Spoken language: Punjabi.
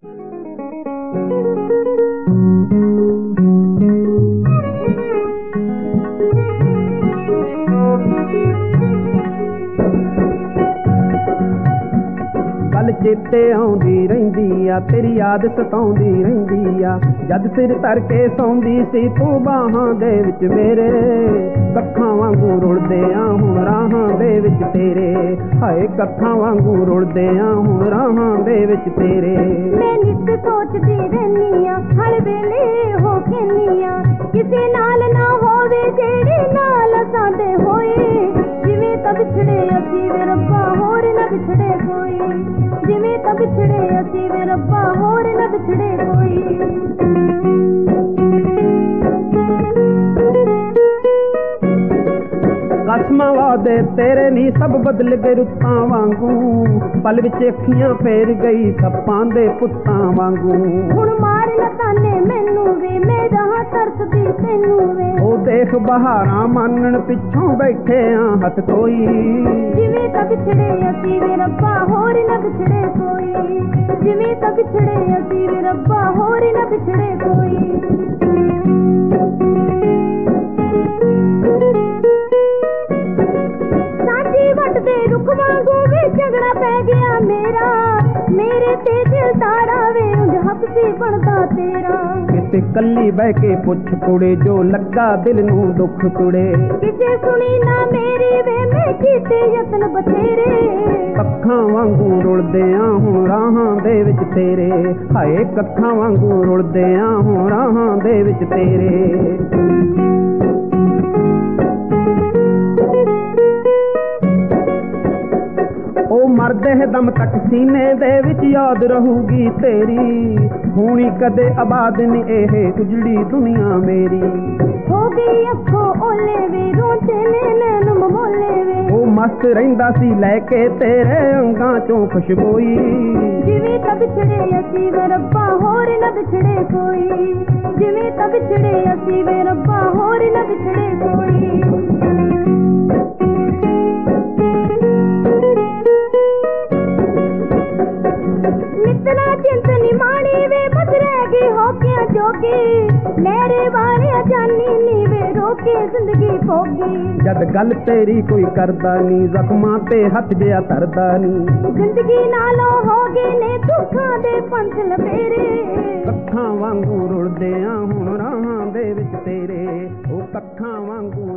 ਗੱਲ ਚੇਤੇ ਆਉਂਦੀ ਰਹਿੰਦੀ ਆ, ਤੇਰੀ ਯਾਦ ਸਤਾਉਂਦੀ ਰਹਿੰਦੀ ਆ। ਜਦ ਸਿਰ ਧਰ ਕੇ ਸੌਂਦੀ ਸੀ ਤੂੰ ਬਾਹਾਂ ਦੇ ਵਿੱਚ ਮੇਰੇ, ਕੱਖਾਂ ਵਾਂਗੂ ਰੁਲਦੇ ਆ ਹੁਣ ਰਾਹਾਂ ਦੇ ਵਿੱਚ ਤੇਰੇ। ਹਾਏ ਕੱਖਾਂ ਵਾਂਗੂ ਰੁਲਦੇ ਆ ਹੁਣ ਰਾਹਾਂ ਦੇ ਵਿੱਚ ਤੇਰੇ। ਮੈਂ ਨਿੱਤ ਸੋਚਦੀ ਰਹਿੰਦੀ ਆ, ਹਰ ਵੇਲੇ ਹੋ ਕਹਿੰਦੀ ਆ, ਕਿਸੇ ਨਾਲ ਨਾ ਹੋਵੇ ਜਿਹੜੇ ਨਾਲ ਸਾਡੇ ਹੋਏ। ਜਿਵੇਂ ਤਾਂ ਵਿਛੜੇ ਅਸੀਂ ਵੇ ਰੱਬਾ ਹੋਰ ਨਾ ਵਿਛੜੇ ਕੋਈ, ਜਿਵੇਂ ਤਾਂ ਵਿਛੜੇ ਅਸੀਂ ਵੇ ਰੱਬਾ ਹੋਰ ਨਾ ਵਿਛੜੇ ਕੋਈ। ਕਸਮਾਂ ਵਾਦੇ ਤੇਰੇ ਨੀ ਸਭ ਬਦਲ ਗਏ ਰੁੱਤਾਂ ਵਾਂਗੂ, ਪਲ ਵਿੱਚ ਅੱਖੀਆਂ ਫੇਰ ਗਈ ਸੱਪਾਂ ਦੇ ਪੁੱਤਾਂ ਵਾਂਗੂ। ਹੁਣ ਮਾਰ ਨਾ ਤਾਨੇ ਮੈਨੂੰ ਵੇ, ਮੈਂ ਰਹਾਂ ਤਰਸਦੀ ਤੈਨੂੰ ਵੇ। ਉਹ ਦੇਖ ਬਹਾਰਾਂ ਮਾਨਣ ਪਿੱਛੋਂ ਬੈਠੇ ਆ ਹੱਥ ਕੋਈ, ਜਿਵੇਂ ਤਾਂ ਵਿਛੜੇ ਅਸੀਂ ਵੇ ਰੱਬਾ ਹੋਰ ਨਾ ਵਿਛੜੇ ਕੋਈ, ਜਿਵੇਂ ਤਾਂ ਵਿਛੜੇ ਅਸੀਂ ਵੇ ਰੱਬਾ ਹੋਰ ਨਾ ਵਿਛੜੇ ਕੋਈ। ਵੱਟਦੇ ਰੁੱਖ ਵਾਂਗੂ ਵੇ ਝਗੜਾ ਪੈ ਗਿਆ ਮੇਰਾ, ਮੇਰੇ ਤੇ ਦਿਲ ਤਾਰਾ ਵੇ ਉਂਝ ਹੱਥੀ ਬਣਦਾ ਤੇਰਾ। ਕਿਤੇ ਕੱਲੀ ਬਹਿ ਕੇ ਪੁੱਛ ਕੁੜੇ ਜੋ ਲੱਗਾ ਦਿਲ ਨੂੰ ਦੁੱਖ ਕੁੜੇ, ਕਿਸੇ ਸੁਣੀ ਨਾ ਮੇਰੀ ਵੇ ਮੈਂ ਕੀਤੇ ਯਤਨ ਬਥੇਰੇ। ਕੱਖਾਂ ਵਾਂਗੂ ਰੁਲਦੇ ਆ ਹੁਣ ਰਾਹਾਂ ਦੇ ਵਿੱਚ ਤੇਰੇ। ਹਾਏ ਕੱਖਾਂ ਵਾਂਗੂ ਰੁਲਦੇ ਆ ਹੁਣ ਰਾਹਾਂ ਦੇ ਵਿੱਚ ਤੇਰੇ। ਉਹ ਮਰਦੇ ਦਮ ਤੱਕ ਸੀਨੇ ਦੇ ਵਿੱਚ ਯਾਦ ਰਹੂਗੀ ਤੇਰੀ, ਹੋਣੀ ਕਦੇ ਆਬਾਦ ਨੀ ਇਹ ਉਜੜੀ ਦੁਨੀਆ ਮੇਰੀ। ਹੋ ਗਈ ਅੱਖੋਂ ਓਲੇ ਵੇ ਰੋਂਦੇ ਨੇ ਨੈਣ ਮਮੋਲੇ ਵੇ। ਉਹ ਮਸਤ ਰਹਿੰਦਾ ਸੀ ਲੈ ਕੇ ਤੇਰੇ ਅੰਗਾਂ ਚੋਂ ਖੁਸ਼ਬੋਈ, ਜਿਵੇਂ ਤਾਂ ਵਿਛੜੇ ਅਸੀਂ ਵੇ ਰੱਬਾ ਹੋਰ ਨਾ ਵਿਛੜੇ ਕੋਈ, ਜਿਵੇਂ ਤਾਂ ਵਿਛੜੇ ਅਸੀਂ ਵੇ ਰੱਬਾ ਹੋਰ ਨਾ ਵਿਛੜੇ ਕੋਈ। ਮਿੱਤਰਾ ਚਿੰਤ ਨੀ ਮਾਣੀ ਵੇ ਬਸ ਰਹਿ ਗਈ ਹੋਕਿਆਂ ਜੋਗੀ, ਮੇਰੇ ਵਾਲਿਆ ਜਾਨੀ ਨੀ ਵੇ ਰੋਕੇ ਜ਼ਿੰਦਗੀ ਭੋਗੀ। ਜਦ ਗੱਲ ਤੇਰੀ ਕੋਈ ਕਰਦਾ ਨੀ, ਜ਼ਖਮਾਂ ਤੇ ਹੱਥ ਜਿਆ ਧਰਦਾ ਨੀ। ਜ਼ਿੰਦਗੀ ਨਾਲੋਂ ਹੋ ਗਏ ਨੇ ਦੁੱਖਾਂ ਦੇ ਪੰਜ ਲਪੇਰੇ, ਕੱਖਾਂ ਵਾਂਗੂ ਰੁਲਦੇ ਆ ਹੁਣ ਰਾਹਾਂ ਦੇ ਵਿੱਚ ਤੇਰੇ। ਉਹ ਕੱਖਾਂ ਵਾਂਗੂ